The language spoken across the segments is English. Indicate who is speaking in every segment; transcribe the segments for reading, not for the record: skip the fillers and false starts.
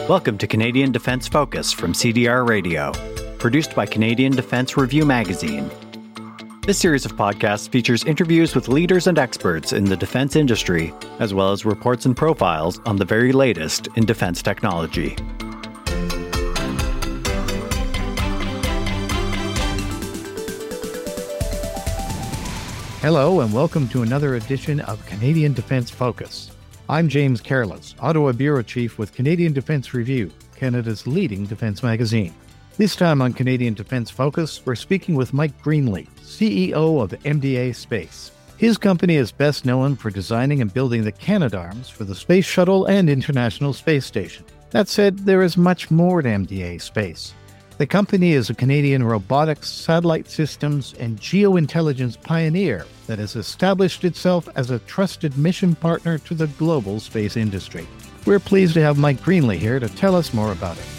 Speaker 1: Welcome to Canadian Defence Focus from CDR Radio, produced by Canadian Defence Review magazine. This series of podcasts features interviews with leaders and experts in the defence industry, as well as reports and profiles on the very latest in defence technology.
Speaker 2: Hello and welcome to another edition of Canadian Defence Focus. I'm James Careless, Ottawa Bureau Chief with Canadian Defence Review, Canada's leading defence magazine. This time on Canadian Defence Focus, we're speaking with Mike Greenley, CEO of MDA Space. His company is best known for designing and building the Canadarms for the Space Shuttle and International Space Station. That said, there is much more to MDA Space. The company is a Canadian robotics, satellite systems, and geointelligence pioneer that has established itself as a trusted mission partner to the global space industry. We're pleased to have Mike Greenley here to tell us more about it.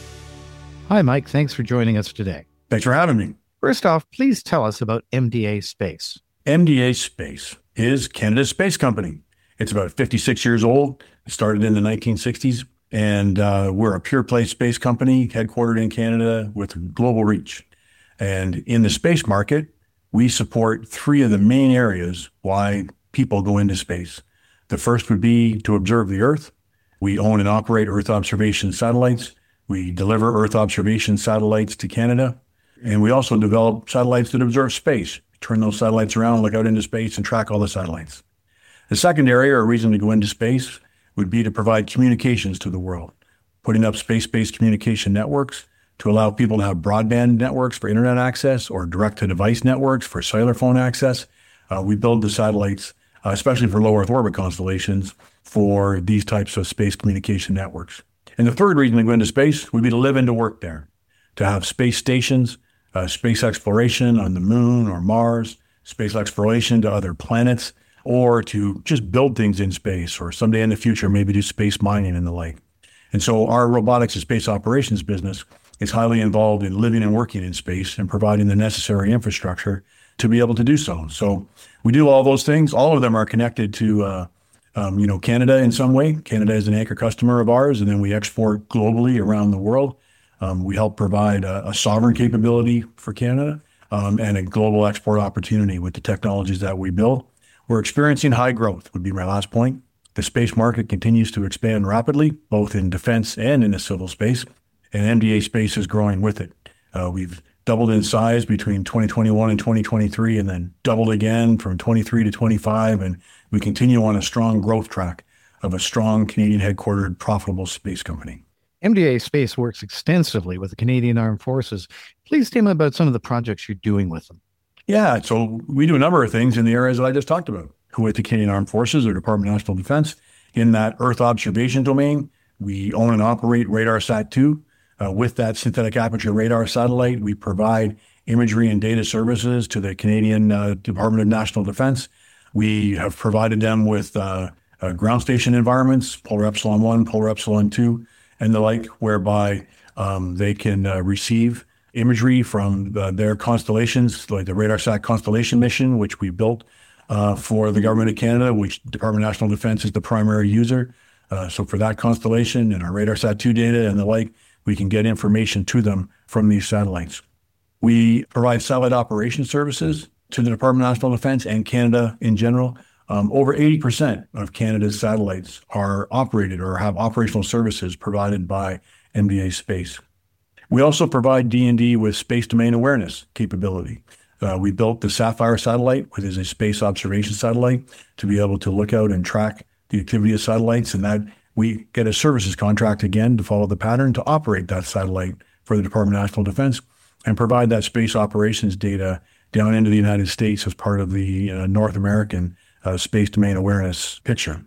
Speaker 2: Hi, Mike. Thanks for joining us today.
Speaker 3: Thanks for having me.
Speaker 2: First off, please tell us about MDA Space.
Speaker 3: MDA Space is Canada's space company. It's about 56 years old. It started in the 1960s. And we're a pure-play space company headquartered in Canada with global reach. And in the space market, we support three of the main areas why people go into space. The first would be to observe the Earth. We own and operate Earth observation satellites. We deliver Earth observation satellites to Canada. And we also develop satellites that observe space. Turn those satellites around, look out into space, and track all the satellites. The second area, or reason to go into space, would be to provide communications to the world, putting up space-based communication networks to allow people to have broadband networks for internet access or direct-to-device networks for cellular phone access. We build the satellites, especially for low Earth orbit constellations, for these types of space communication networks. And the third reason to go into space would be to live and to work there, to have space stations, space exploration on the moon or Mars, space exploration to other planets, or to just build things in space, or someday in the future, maybe do space mining and the like. And so our robotics and space operations business is highly involved in living and working in space and providing the necessary infrastructure to be able to do so. So we do all those things. All of them are connected to Canada in some way. Canada is an anchor customer of ours, and then we export globally around the world. We help provide a sovereign capability for Canada and a global export opportunity with the technologies that we build. We're experiencing high growth, would be my last point. The space market continues to expand rapidly, both in defense and in the civil space, and MDA Space is growing with it. We've doubled in size between 2021 and 2023, and then doubled again from 23 to 25, and we continue on a strong growth track of a strong Canadian headquartered, profitable space company.
Speaker 2: MDA Space works extensively with the Canadian Armed Forces. Please tell me about some of the projects you're doing with them.
Speaker 3: Yeah, so we do a number of things in the areas that I just talked about. With the Canadian Armed Forces or Department of National Defence, in that Earth observation domain, we own and operate RADARSAT-2. With that synthetic aperture radar satellite, we provide imagery and data services to the Canadian Department of National Defence. We have provided them with ground station environments, Polar Epsilon 1, Polar Epsilon 2, and the like, whereby they can receive imagery from their constellations, like the RADARSAT Constellation mission, which we built for the Government of Canada, which Department of National Defence is the primary user. So for that constellation and our RADARSAT-2 data and the like, we can get information to them from these satellites. We provide satellite operation services to the Department of National Defence and Canada in general. Over 80% of Canada's satellites are operated or have operational services provided by MDA Space. We also provide D&D with space domain awareness capability. We built the Sapphire satellite, which is a space observation satellite, to be able to look out and track the activity of satellites, and that we get a services contract again to follow the pattern to operate that satellite for the Department of National Defence and provide that space operations data down into the United States as part of the North American space domain awareness picture.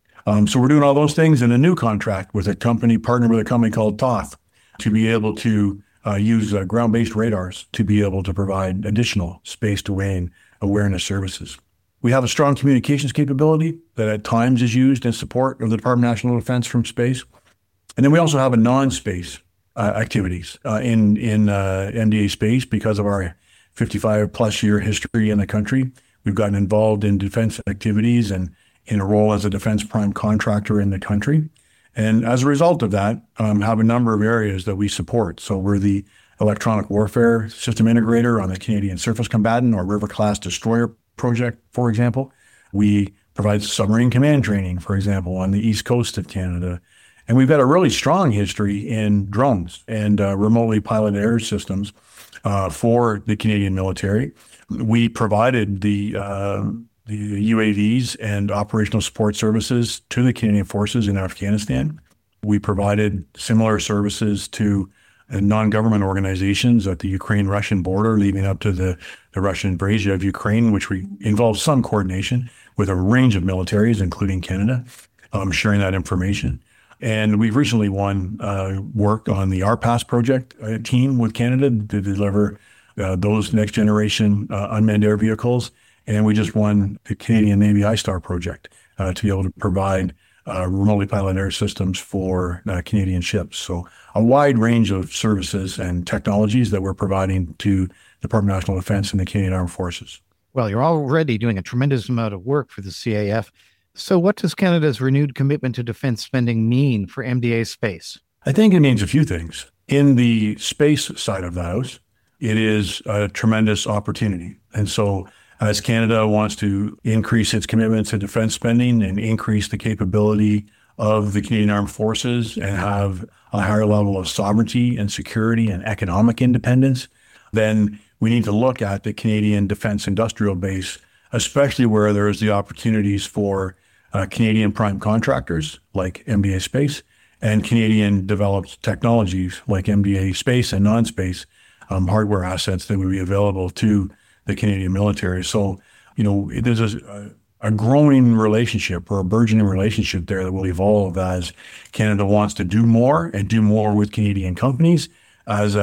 Speaker 3: So we're doing all those things in a new contract with a company, partnered with a company called Thoth, to be able to use ground-based radars to be able to provide additional space domain awareness services. We have a strong communications capability that at times is used in support of the Department of National Defence from space. And then we also have a non-space activities in MDA Space because of our 55-plus year history in the country. We've gotten involved in defense activities and in a role as a defense prime contractor in the country. And as a result of that, have a number of areas that we support. So we're the electronic warfare system integrator on the Canadian Surface Combatant or River Class Destroyer project, for example. We provide submarine command training, for example, on the east coast of Canada. And we've got a really strong history in drones and remotely piloted air systems for the Canadian military. We provided the UAVs and operational support services to the Canadian forces in Afghanistan. We provided similar services to non-government organizations at the Ukraine-Russian border leading up to the Russian invasion of Ukraine, which involves some coordination with a range of militaries, including Canada, sharing that information. And we've recently won work on the RPAS project team with Canada to deliver those next-generation unmanned air vehicles. And we just won the Canadian Navy ISTAR project to be able to provide remotely piloted air systems for Canadian ships. So a wide range of services and technologies that we're providing to the Department of National Defense and the Canadian Armed Forces.
Speaker 2: Well, you're already doing a tremendous amount of work for the CAF. So what does Canada's renewed commitment to defense spending mean for MDA Space?
Speaker 3: I think it means a few things. In the space side of the house, it is a tremendous opportunity. And so as Canada wants to increase its commitment to defense spending and increase the capability of the Canadian Armed Forces and have a higher level of sovereignty and security and economic independence, then we need to look at the Canadian defense industrial base, especially where there is the opportunities for Canadian prime contractors like MDA Space and Canadian developed technologies like MDA Space and non-space hardware assets that would be available to the Canadian military. So, there's a growing relationship or a burgeoning relationship there that will evolve as Canada wants to do more and do more with Canadian companies. As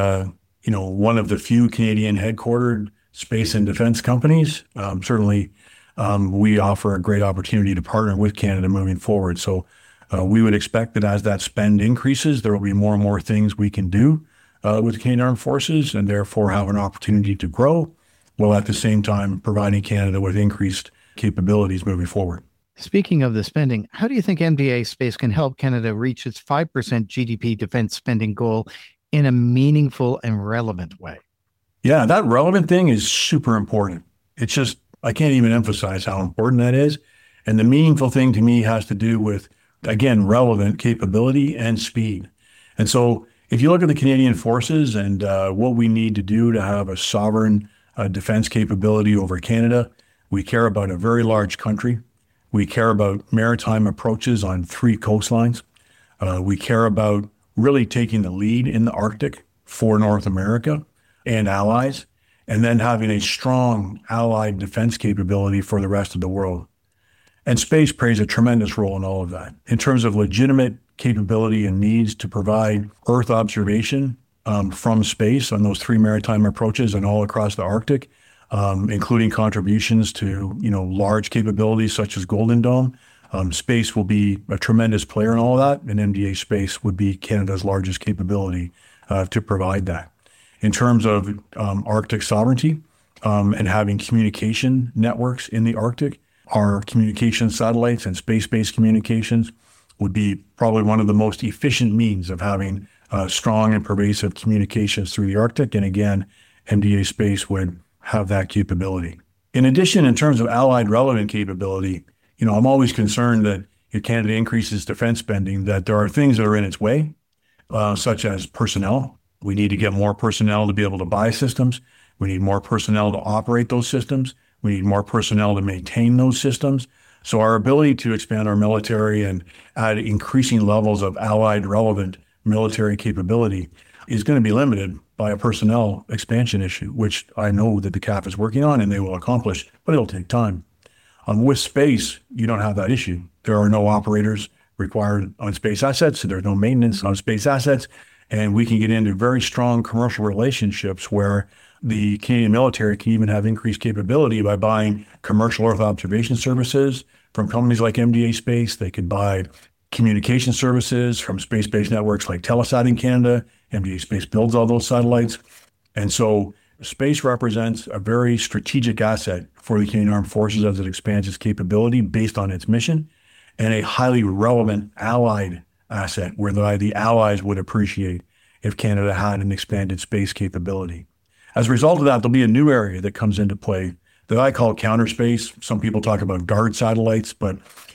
Speaker 3: one of the few Canadian headquartered space and defense companies, certainly we offer a great opportunity to partner with Canada moving forward. So we would expect that as that spend increases, there will be more and more things we can do with the Canadian Armed Forces and therefore have an opportunity to grow, while at the same time providing Canada with increased capabilities moving forward.
Speaker 2: Speaking of the spending, how do you think MDA Space can help Canada reach its 5% GDP defense spending goal in a meaningful and relevant way?
Speaker 3: Yeah, that relevant thing is super important. It's just, I can't even emphasize how important that is. And the meaningful thing to me has to do with, again, relevant capability and speed. And so if you look at the Canadian forces and what we need to do to have a sovereign defense capability over Canada, we care about a very large country. We care about maritime approaches on 3 coastlines. We care about really taking the lead in the Arctic for North America and allies, and then having a strong allied defense capability for the rest of the world. And space plays a tremendous role in all of that. In terms of legitimate capability and needs to provide Earth observation from space on those 3 maritime approaches and all across the Arctic, including contributions to large capabilities such as Golden Dome. Space will be a tremendous player in all of that, and MDA Space would be Canada's largest capability to provide that. In terms of Arctic sovereignty and having communication networks in the Arctic, our communication satellites and space-based communications would be probably one of the most efficient means of having strong and pervasive communications through the Arctic. And again, MDA Space would have that capability. In addition, in terms of allied relevant capability, I'm always concerned that if Canada increases defense spending, that there are things that are in its way, such as personnel. We need to get more personnel to be able to buy systems. We need more personnel to operate those systems. We need more personnel to maintain those systems. So our ability to expand our military and add increasing levels of allied relevant military capability is going to be limited by a personnel expansion issue, which I know that the CAF is working on and they will accomplish, but it'll take time. With space, you don't have that issue. There are no operators required on space assets. So there's no maintenance on space assets. And we can get into very strong commercial relationships where the Canadian military can even have increased capability by buying commercial Earth observation services from companies like MDA Space. They could buy communication services from space-based networks like Telesat in Canada. MDA Space builds all those satellites. And so space represents a very strategic asset for the Canadian Armed Forces as it expands its capability based on its mission, and a highly relevant allied asset where the allies would appreciate if Canada had an expanded space capability. As a result of that, there'll be a new area that comes into play that I call counterspace. Some people talk about guard satellites, but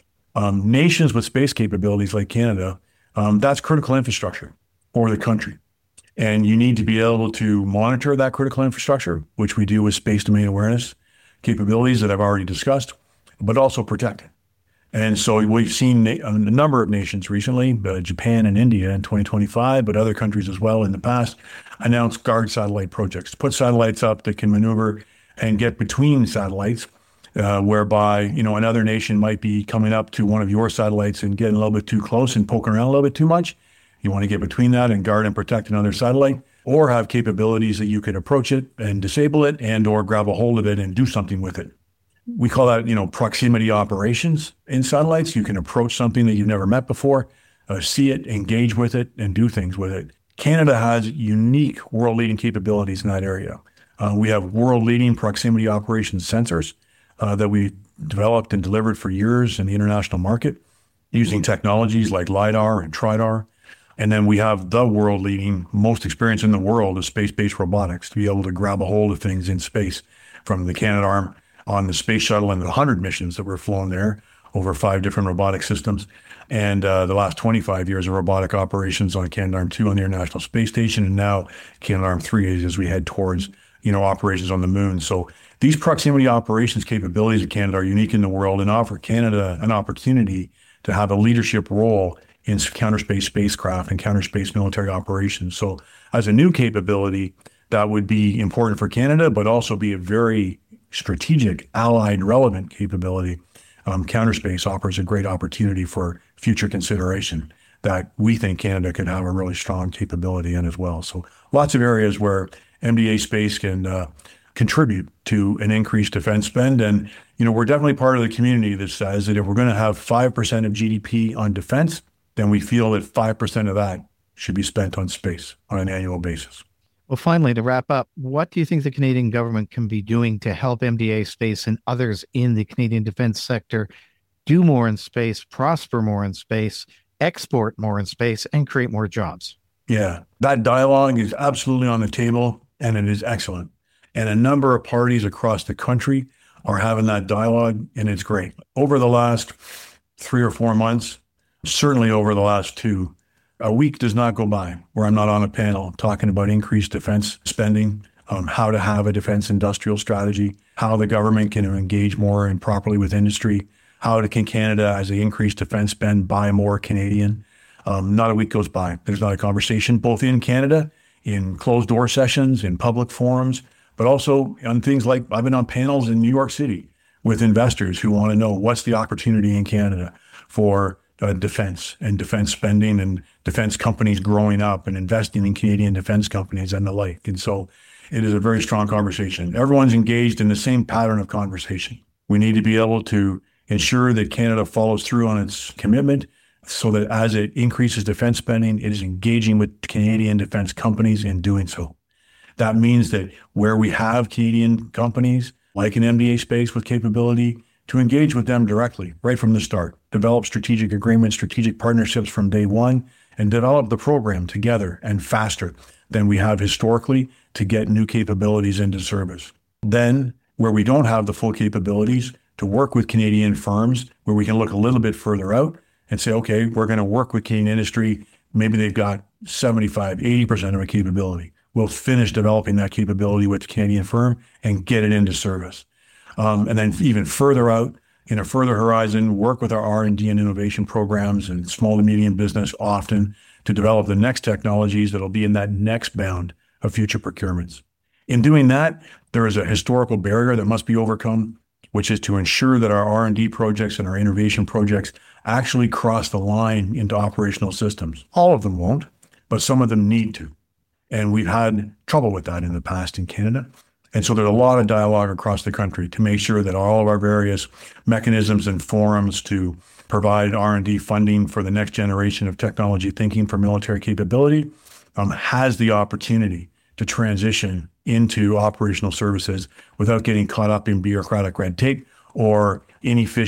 Speaker 3: nations with space capabilities like Canada, that's critical infrastructure for the country. And you need to be able to monitor that critical infrastructure, which we do with space domain awareness capabilities that I've already discussed, but also protect it. And so we've seen a number of nations recently, Japan and India in 2025, but other countries as well in the past, announce guard satellite projects, put satellites up that can maneuver and get between satellites, whereby, another nation might be coming up to one of your satellites and getting a little bit too close and poking around a little bit too much. You want to get between that and guard and protect another satellite, or have capabilities that you could approach it and disable it and or grab a hold of it and do something with it. We call that, proximity operations in satellites. You can approach something that you've never met before, see it, engage with it, and do things with it. Canada has unique world-leading capabilities in that area. We have world-leading proximity operations sensors that we developed and delivered for years in the international market using technologies like LiDAR and TRIDAR. And then we have the world-leading, most experience in the world of space-based robotics to be able to grab a hold of things in space, from the Canadarm on the space shuttle and the 100 missions that were flown there over 5 different robotic systems. And the last 25 years of robotic operations on Canadarm2 on the International Space Station, and now Canadarm3 as we head towards, operations on the moon. So these proximity operations capabilities of Canada are unique in the world and offer Canada an opportunity to have a leadership role in counterspace spacecraft and counterspace military operations. So as a new capability, that would be important for Canada, but also be a very strategic, allied, relevant capability. Counterspace offers a great opportunity for future consideration that we think Canada could have a really strong capability in as well. So lots of areas where MDA Space can contribute to an increased defense spend. And, we're definitely part of the community that says that if we're going to have 5% of GDP on defense, then we feel that 5% of that should be spent on space on an annual basis.
Speaker 2: Well, finally, to wrap up, what do you think the Canadian government can be doing to help MDA Space and others in the Canadian defense sector do more in space, prosper more in space, export more in space, and create more jobs?
Speaker 3: Yeah, that dialogue is absolutely on the table, and it is excellent. And a number of parties across the country are having that dialogue, and it's great. Over the last 3 or 4 months, certainly over the last 2, a week does not go by where I'm not on a panel talking about increased defense spending, how to have a defense industrial strategy, how the government can engage more and properly with industry, how can Canada, as they increase defense spend, buy more Canadian. Not a week goes by. There's not a conversation, both in Canada, in closed door sessions, in public forums, but also on things like I've been on panels in New York City with investors who want to know what's the opportunity in Canada for defense and defense spending and defense companies growing up and investing in Canadian defense companies and the like. And so it is a very strong conversation. Everyone's engaged in the same pattern of conversation. We need to be able to ensure that Canada follows through on its commitment so that as it increases defense spending, it is engaging with Canadian defense companies in doing so. That means that where we have Canadian companies like an MDA Space with capability, to engage with them directly right from the start, develop strategic agreements, strategic partnerships from day one, and develop the program together and faster than we have historically to get new capabilities into service. Then, where we don't have the full capabilities, to work with Canadian firms where we can look a little bit further out and say, okay, we're going to work with Canadian industry. Maybe they've got 75, 80% of a capability. We'll finish developing that capability with the Canadian firm and get it into service. And then even further out, in a further horizon, work with our R&D and innovation programs and small to medium business often to develop the next technologies that'll be in that next bound of future procurements. In doing that, there is a historical barrier that must be overcome, which is to ensure that our R&D projects and our innovation projects actually cross the line into operational systems. All of them won't, but some of them need to. And we've had trouble with that in the past in Canada. And so there's a lot of dialogue across the country to make sure that all of our various mechanisms and forums to provide R&D funding for the next generation of technology thinking for military capability has the opportunity to transition into operational services without getting caught up in bureaucratic red tape or inefficient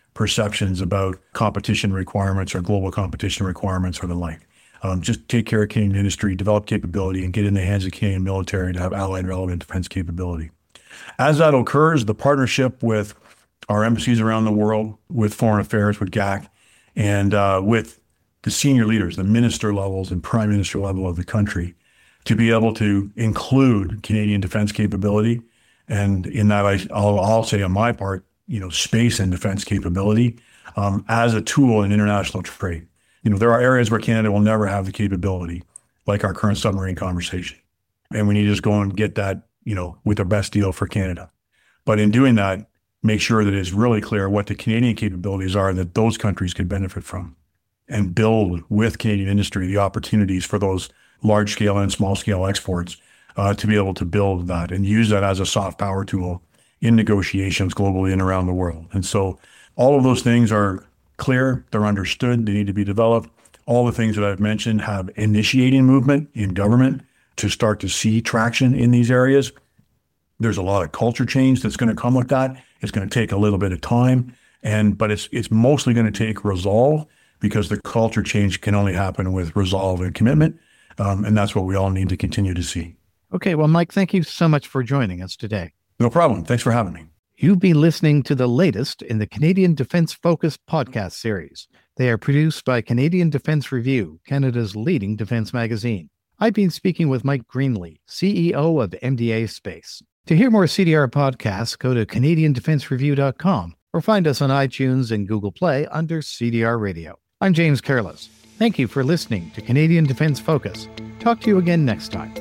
Speaker 3: perceptions about competition requirements or global competition requirements or the like. Just take care of Canadian industry, develop capability, and get in the hands of Canadian military to have allied relevant defense capability. As that occurs, the partnership with our embassies around the world, with Foreign Affairs, with GAC, and with the senior leaders, the minister levels and prime minister level of the country, to be able to include Canadian defense capability. And in that, I'll say on my part, space and defense capability as a tool in international trade. There are areas where Canada will never have the capability, like our current submarine conversation. And we need to just go and get that, with the best deal for Canada. But in doing that, make sure that it's really clear what the Canadian capabilities are that those countries could benefit from, and build with Canadian industry the opportunities for those large scale and small scale exports to be able to build that and use that as a soft power tool in negotiations globally and around the world. And so all of those things are clear, they're understood, they need to be developed. All the things that I've mentioned have initiating movement in government to start to see traction in these areas. There's a lot of culture change that's going to come with that. It's going to take a little bit of time, but it's mostly going to take resolve, because the culture change can only happen with resolve and commitment. And that's what we all need to continue to see.
Speaker 2: Okay, well, Mike, thank you so much for joining us today.
Speaker 3: No problem. Thanks for having me.
Speaker 2: You've been listening to the latest in the Canadian Defence Focused podcast series. They are produced by Canadian Defence Review, Canada's leading defence magazine. I've been speaking with Mike Greenley, CEO of MDA Space. To hear more CDR podcasts, go to CanadianDefenseReview.com or find us on iTunes and Google Play under CDR Radio. I'm James Careless. Thank you for listening to Canadian Defence Focus. Talk to you again next time.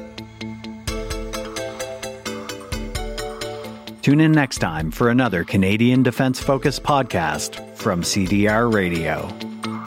Speaker 1: Tune in next time for another Canadian Defence Focus podcast from CDR Radio.